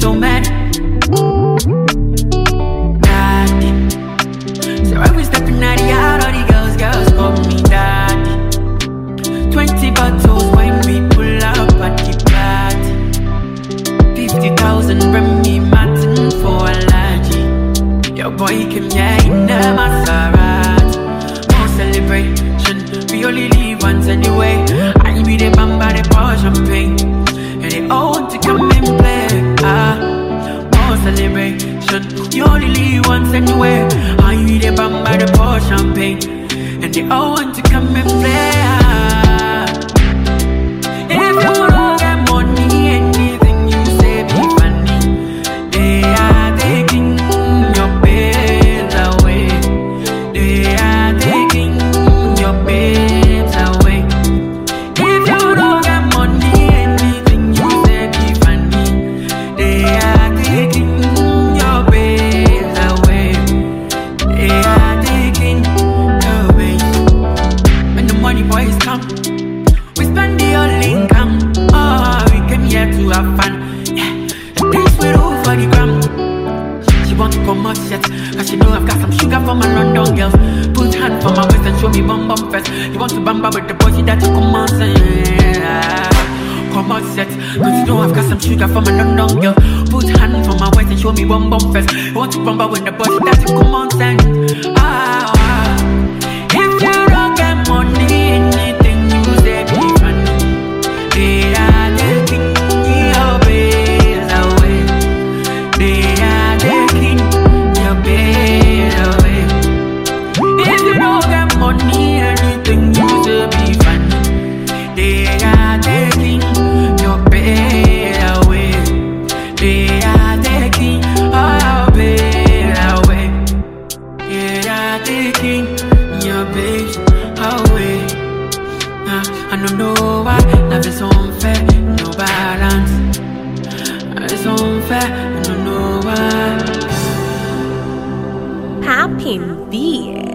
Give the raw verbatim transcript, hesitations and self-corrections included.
so mad. Daddy. So I was stepping out the yard, all the girls, girls call me daddy. Twenty bottles when we pull up at the party. Fifty thousand bring me Martin for a allergy. Your boy came here in a Maserati. No celebration, we only live once anyway. I be the bamba, the pour champagne, and they all want to come and play. Ah, more celebration, you only live once anyway. I be the bamba, the pour champagne, and they all want to come and play. Ah, if you don't get money, anything you say be funny. They are taking your babes away. They are taking your babes away. If you don't get money, anything you say be funny. They are taking your babes away. They are taking your babes. When the money boys come, we spend the whole income. Oh, we came here to have fun. Yeah, things we do for the gram. She want to come out yet, cause she know I've got some sugar for my London girls. Put hand for my waist and show me bum bum first. You want to bamba with the body that you come out say, yeah. Come out set, cause you know I've got some sugar for my London girl. Put hand for my waist and show me bum bum first. You want to bamba with the body that you come out say, ah, ah. If you don't get money, anything you say be funny. They are taking your babes away. They are taking your babes away. If you don't get money, anything you say be funny. They are taking your babes away. They are taking our babes away. They are taking your babes away. Nah, I don't know why life is unfair, no balance. It's unfair, I don't know why. Happy Beat.